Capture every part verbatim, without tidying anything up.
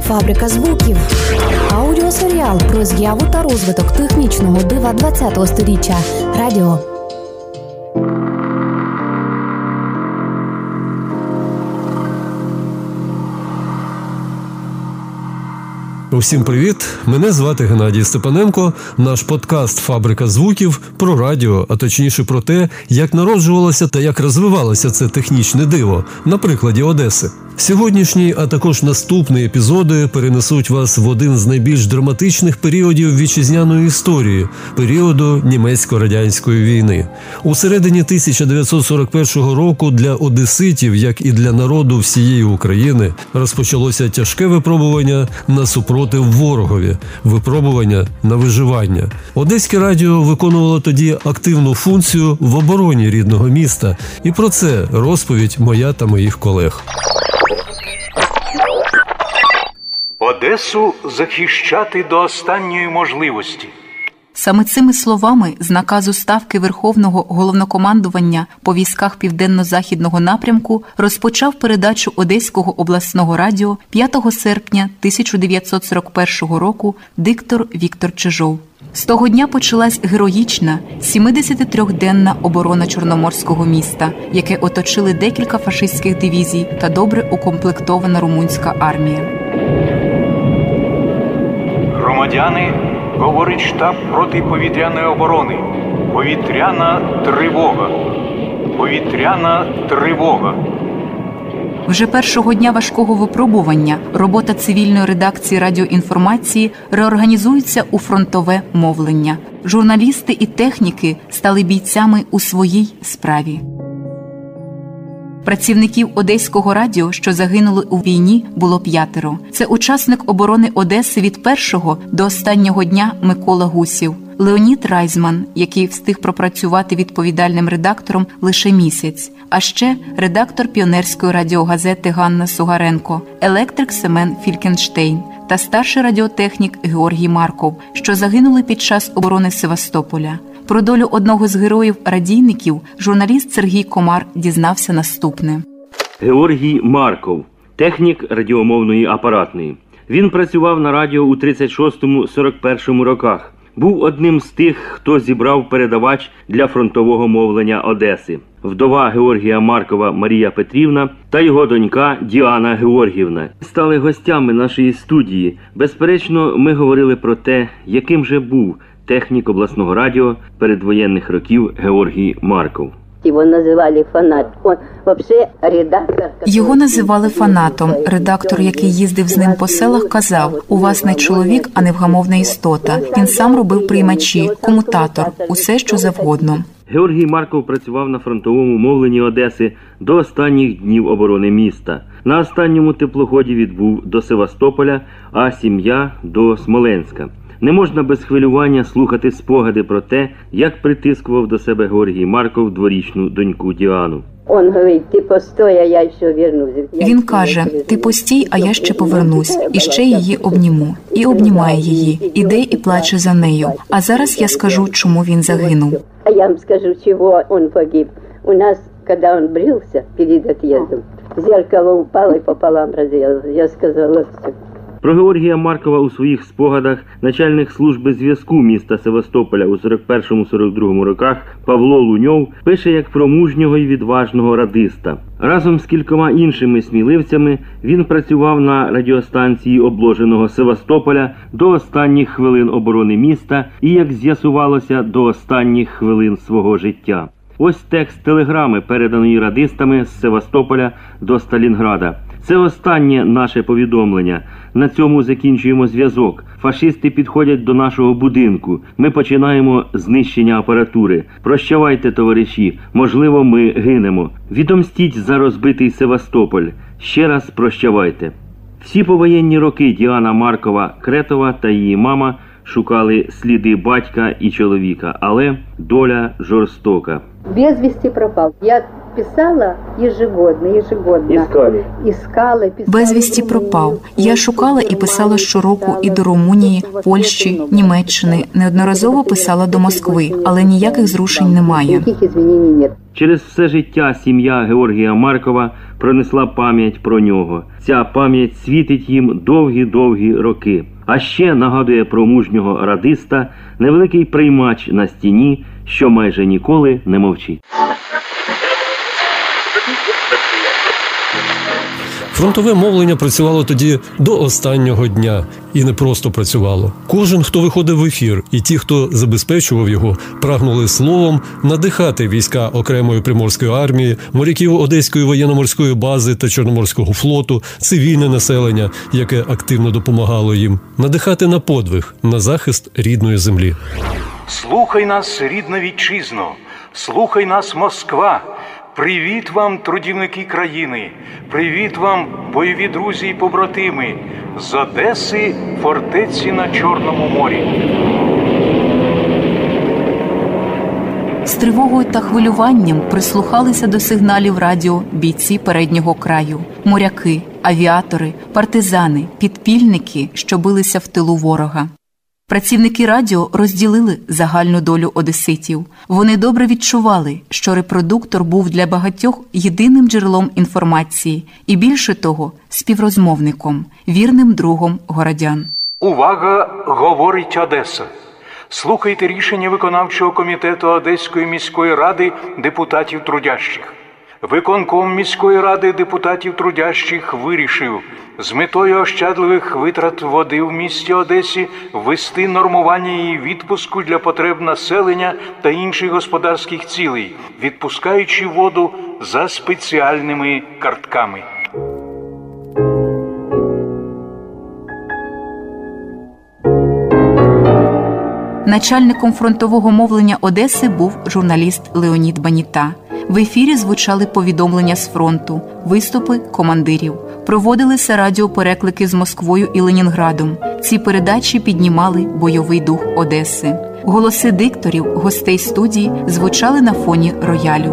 Фабрика звуків. Аудіосеріал про з'яву та розвиток технічного дива ХХ століття. Радіо. Усім привіт! Мене звати Геннадій Степаненко. Наш подкаст «Фабрика звуків» про радіо, а точніше про те, як народжувалося та як розвивалося це технічне диво, на прикладі Одеси. Сьогоднішні, а також наступні епізоди перенесуть вас в один з найбільш драматичних періодів вітчизняної історії – періоду німецько-радянської війни. У середині тисяча дев'ятсот сорок першого року для одеситів, як і для народу всієї України, розпочалося тяжке випробування на супротив ворогові – випробування на виживання. Одеське радіо виконувало тоді активну функцію в обороні рідного міста. І про це розповідь моя та моїх колег. Одесу захищати до останньої можливості. Саме цими словами з наказу Ставки Верховного Головнокомандування по військах Південно-Західного напрямку розпочав передачу Одеського обласного радіо п'ятого серпня тисяча дев'ятсот сорок першого року диктор Віктор Чижов. З того дня почалась героїчна сімдесятитриденна оборона Чорноморського міста, яке оточили декілька фашистських дивізій та добре укомплектована румунська армія. Громадяни, говорить штаб протиповітряної оборони. Повітряна тривога. Повітряна тривога. Вже першого дня важкого випробування робота цивільної редакції радіоінформації реорганізується у фронтове мовлення. Журналісти і техніки стали бійцями у своїй справі. Працівників Одеського радіо, що загинули у війні, було п'ятеро. Це учасник оборони Одеси від першого до останнього дня Микола Гусів, Леонід Райзман, який встиг пропрацювати відповідальним редактором лише місяць, а ще редактор піонерської радіогазети Ганна Сугаренко, електрик Семен Фількенштейн та старший радіотехнік Георгій Марков, що загинули під час оборони Севастополя. Про долю одного з героїв-радійників журналіст Сергій Комар дізнався наступне. Георгій Марков, технік радіомовної апаратної. Він працював на радіо у тридцять шостому - сорок першому роках. Був одним з тих, хто зібрав передавач для фронтового мовлення Одеси. Вдова Георгія Маркова Марія Петрівна та його донька Діана Георгіївна стали гостями нашої студії. Безперечно, ми говорили про те, яким же був технік обласного радіо передвоєнних років Георгій Марков. Його називали фанат. Он вообще редактор. Його називали фанатом. Редактор, який їздив з ним по селах, казав: "У вас не чоловік, а невгамовна істота". Він сам робив приймачі, комутатор, усе, що завгодно. Георгій Марков працював на фронтовому мовленні Одеси до останніх днів оборони міста. На останньому теплоході відбув до Севастополя, а сім'я – до Смоленська. Не можна без хвилювання слухати спогади про те, як притискував до себе Георгій Марков дворічну доньку Діану. Он говорить: "Ти постой, а я ще вернусь". Він каже: "Ти постій, а я ще повернусь. І ще її обніму". І обнімає її, іде і плаче за нею. А зараз я скажу, чому він загинув. А я вам скажу, чого він погиб. У нас, коли він брився перед від'їздом, зеркало упало і пополам розрізалось. Я сказала: "Все". Про Георгія Маркова у своїх спогадах начальник служби зв'язку міста Севастополя у сорок першому - сорок другому роках Павло Луньов пише як про мужнього і відважного радиста. Разом з кількома іншими сміливцями він працював на радіостанції обложеного Севастополя до останніх хвилин оборони міста і, як з'ясувалося, до останніх хвилин свого життя. Ось текст телеграми, переданої радистами з Севастополя до Сталінграда. Це останнє наше повідомлення. На цьому закінчуємо зв'язок. Фашисти підходять до нашого будинку. Ми починаємо знищення апаратури. Прощавайте, товариші. Можливо, ми гинемо. Відомстіть за розбитий Севастополь. Ще раз прощавайте. Всі повоєнні роки Діана Маркова-Кретова та її мама шукали сліди батька і чоловіка, але доля жорстока. Безвісти пропав. Я писала ежегодно, ежегодно. Іскали. Іскали, писали. Безвісті пропав. Я шукала і писала щороку і до Румунії, Польщі, Німеччини. Неодноразово писала до Москви, але ніяких зрушень немає. Ніяких змінень немає. Через все життя сім'я Георгія Маркова пронесла пам'ять про нього. Ця пам'ять світить їм довгі-довгі роки. А ще нагадує про мужнього радиста невеликий приймач на стіні, що майже ніколи не мовчить. Фронтове мовлення працювало тоді до останнього дня. І не просто працювало. Кожен, хто виходив в ефір, і ті, хто забезпечував його, прагнули словом надихати війська окремої Приморської армії, моряків Одеської воєнно-морської бази та Чорноморського флоту, цивільне населення, яке активно допомагало їм, надихати на подвиг, на захист рідної землі. Слухай нас, рідна вітчизно, слухай нас, Москва. Привіт вам, трудівники країни! Привіт вам, бойові друзі і побратими! З Одеси, фортеці на Чорному морі! З тривогою та хвилюванням прислухалися до сигналів радіо бійці переднього краю, моряки, авіатори, партизани, підпільники, що билися в тилу ворога. Працівники радіо розділили загальну долю одеситів. Вони добре відчували, що репродуктор був для багатьох єдиним джерелом інформації і, більше того, співрозмовником, вірним другом городян. Увага! Говорить Одеса! Слухайте рішення виконавчого комітету Одеської міської ради депутатів трудящих. Виконком міської ради депутатів трудящих вирішив з метою ощадливих витрат води в місті Одесі ввести нормування її відпуску для потреб населення та інших господарських цілей, відпускаючи воду за спеціальними картками. Начальником фронтового мовлення Одеси був журналіст Леонід Баніта. В ефірі звучали повідомлення з фронту, виступи командирів. Проводилися радіопереклики з Москвою і Ленінградом. Ці передачі піднімали бойовий дух Одеси. Голоси дикторів, гостей студії звучали на фоні роялю.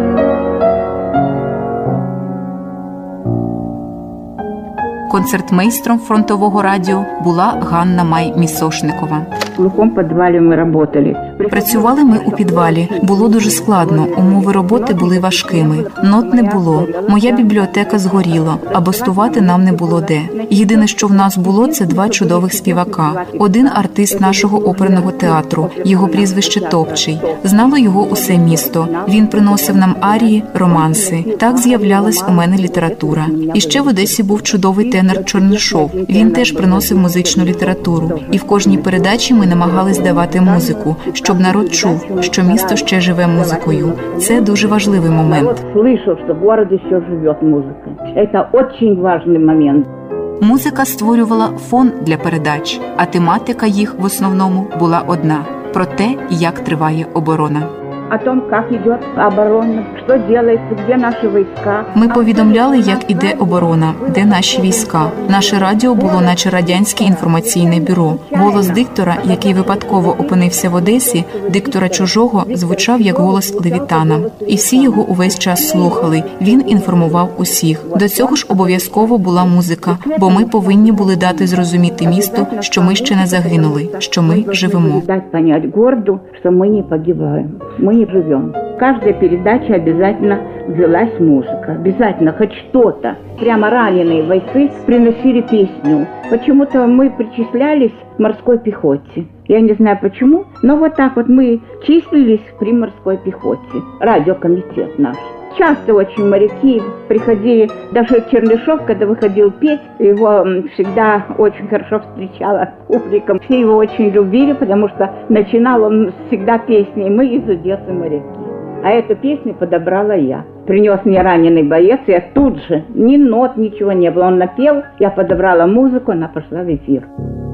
Концертмейстром фронтового радіо була Ганна Май-Місошникова. В глухому підвалі ми працювали. Працювали ми у підвалі. Було дуже складно, умови роботи були важкими. Нот не було. Моя бібліотека згоріла, а бастувати нам не було де. Єдине, що в нас було, це два чудових співака. Один артист нашого оперного театру, його прізвище Топчий. Знало його усе місто. Він приносив нам арії, романси. Так з'являлась у мене література. І ще в Одесі був чудовий тенор Чорнишов. Він теж приносив музичну літературу. І в кожній передачі ми намагались давати музику, щоб народ чув, що місто ще живе музикою. Це дуже важливий момент. Слышу, що город ще живе музика. Це дуже важливий момент. Музика створювала фон для передач, а тематика їх в основному була одна – про те, як триває оборона. О том, як йде оборона, що робиться, де наші війська. Ми повідомляли, як іде оборона, де наші війська. Наше радіо було наче радянське інформаційне бюро. Голос диктора, який випадково опинився в Одесі, диктора чужого, звучав як голос Левітана. І всі його увесь час слухали. Він інформував усіх. До цього ж обов'язково була музика, бо ми повинні були дати зрозуміти місту, що ми ще не загинули, що ми живемо. Дати понять городу, що ми не погибаємо. Ми живем. В каждой передаче обязательно велась музыка. Обязательно, хоть что-то. Прямо раненые бойцы приносили песню. Почему-то мы причислялись к морской пехоте. Я не знаю почему, но вот так вот мы числились при морской пехоте. Радиокомитет наш. Часто очень моряки приходили, даже Чернышов, когда выходил петь, его всегда очень хорошо встречала публика. Все его очень любили, потому что начинал он всегда песни «Мы из Одессы моряки». А эту песню подобрала я. Принес мне раненый боец, я тут же, ни нот, ничего не было. Он напел, я подобрала музыку, она пошла в эфир.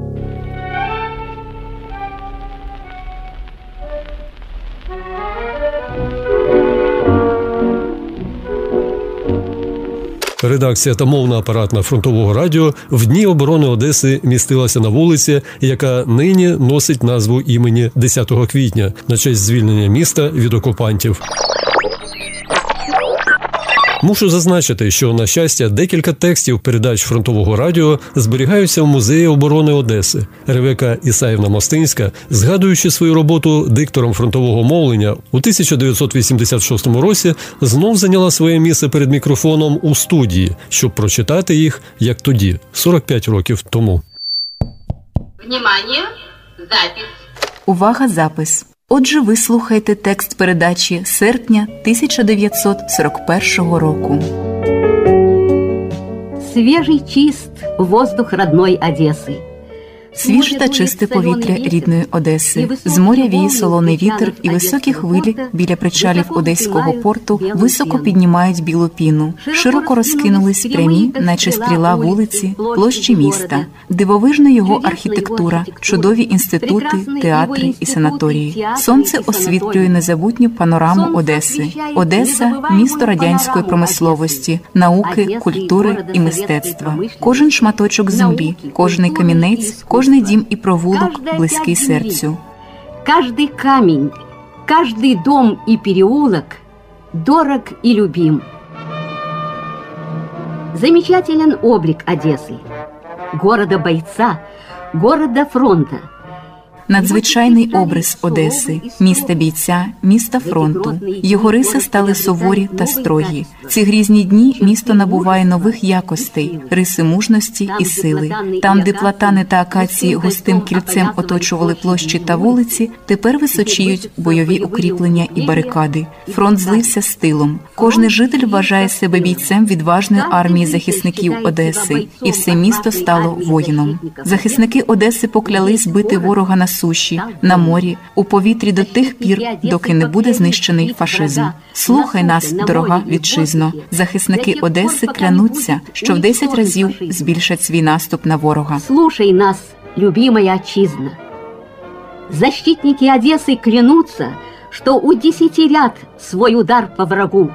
Редакція та мовна апаратна фронтового радіо в дні оборони Одеси містилася на вулиці, яка нині носить назву імені десятого квітня на честь звільнення міста від окупантів. Мушу зазначити, що, на щастя, декілька текстів передач фронтового радіо зберігаються в Музеї оборони Одеси. Ревека Ісаївна Мостинська, згадуючи свою роботу диктором фронтового мовлення, у тисяча дев'ятсот вісімдесят шостому році знов зайняла своє місце перед мікрофоном у студії, щоб прочитати їх, як тоді, сорок п'ять років тому. Внимание! Запись! Увага, запис! Отже, ви слухаєте текст передачі серпня тисяча дев'ятсот сорок першого року. Свежий чист воздух родной Одессы. Свіже та чисте повітря рідної Одеси. З моря віє солоний вітер, і високі хвилі біля причалів Одеського порту високо піднімають білу піну. Широко розкинулись прямі, наче стріла, вулиці, площі міста. Дивовижна його архітектура, чудові інститути, театри і санаторії. Сонце освітлює незабутню панораму Одеси. Одеса – місто радянської промисловості, науки, культури і мистецтва. Кожен шматочок землі, кожний камінець, кожен Кожний дім і провулок близький серцю. Каждый камень, каждый дом и переулок дорог и любим. Замечателен облик Одессы, города-бойца, города-фронта. Надзвичайний образ Одеси, міста бійця, міста фронту. Його риси стали суворі та строгі. Ці грізні дні місто набуває нових якостей, риси мужності і сили. Там, де платани та акації густим кільцем оточували площі та вулиці, тепер височіють бойові укріплення і барикади. Фронт злився з тилом. Кожний житель вважає себе бійцем відважної армії захисників Одеси, і все місто стало воїном. Захисники Одеси поклялись бити ворога на суші, на морі, у повітрі до тих пір, доки не буде знищений фашизм. Слухай нас, дорога вітчизно. Захисники Одеси клянуться, що в десять разів збільшать свій наступ на ворога. Слушай нас, любимая отчизна. Защитники Одессы клянутся, что удесятерят свой удар по врагу.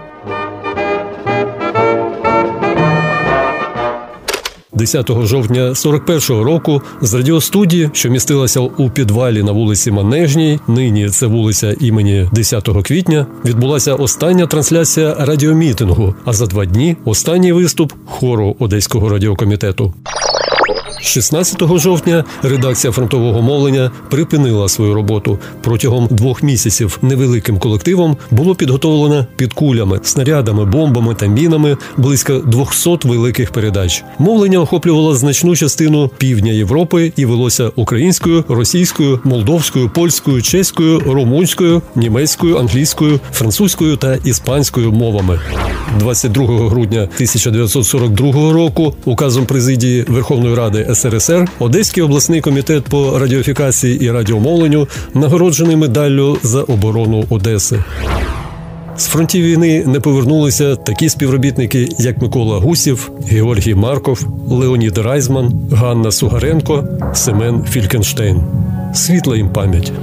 десятого жовтня сорок першого року з радіостудії, що містилася у підвалі на вулиці Манежній, нині це вулиця імені десятого квітня, відбулася остання трансляція радіомітингу, а за два дні – останній виступ хору Одеського радіокомітету. шістнадцятого жовтня редакція фронтового мовлення припинила свою роботу. Протягом двох місяців невеликим колективом було підготовлено під кулями, снарядами, бомбами та мінами близько двохсот великих передач. Мовлення охоплювало значну частину півдня Європи і велося українською, російською, молдовською, польською, чеською, румунською, німецькою, англійською, французькою та іспанською мовами. двадцять другого грудня тисяча дев'ятсот сорок другого року указом президії Верховної Ради ес ер ес ер Одеський обласний комітет по радіофікації і радіомовленню нагороджений медаллю за оборону Одеси. З фронтів війни не повернулися такі співробітники, як Микола Гусів, Георгій Марков, Леонід Райзман, Ганна Сугаренко, Семен Фількенштейн. Світла їм пам'ять.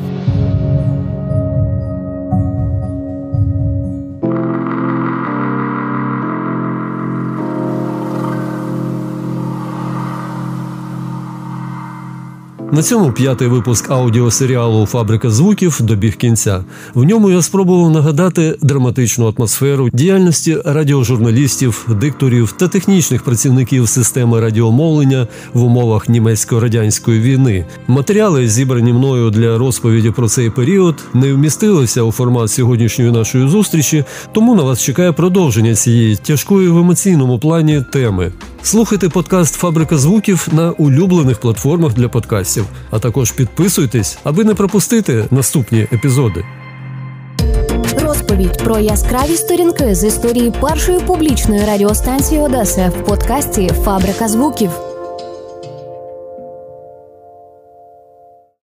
На цьому п'ятий випуск аудіосеріалу «Фабрика звуків» добіг кінця. В ньому я спробував нагадати драматичну атмосферу діяльності радіожурналістів, дикторів та технічних працівників системи радіомовлення в умовах німецько-радянської війни. Матеріали, зібрані мною для розповіді про цей період, не вмістилися у формат сьогоднішньої нашої зустрічі, тому на вас чекає продовження цієї тяжкої в емоційному плані теми. Слухайте подкаст «Фабрика звуків» на улюблених платформах для подкастів, а також підписуйтесь, аби не пропустити наступні епізоди. Розповідь про яскраві сторінки з історії першої публічної радіостанції Одеси в подкасті «Фабрика звуків».